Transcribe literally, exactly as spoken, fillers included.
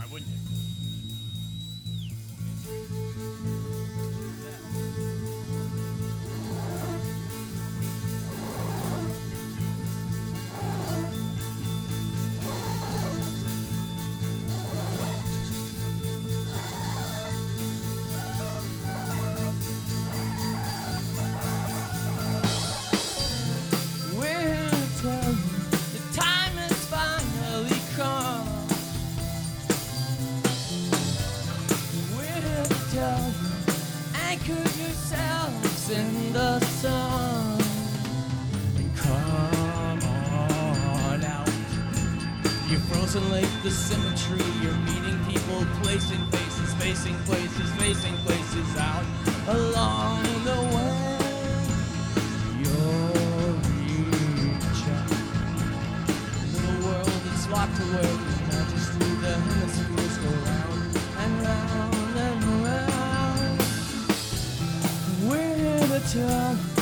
Why wouldn't you? Anchor yourselves in the sun and come on out. You're frozen like the symmetry. You're meeting people, placing faces, facing places, facing places out along the way. You're reach out. The world is locked away. Not just through the hemispheres go round and round and round. We're here to tell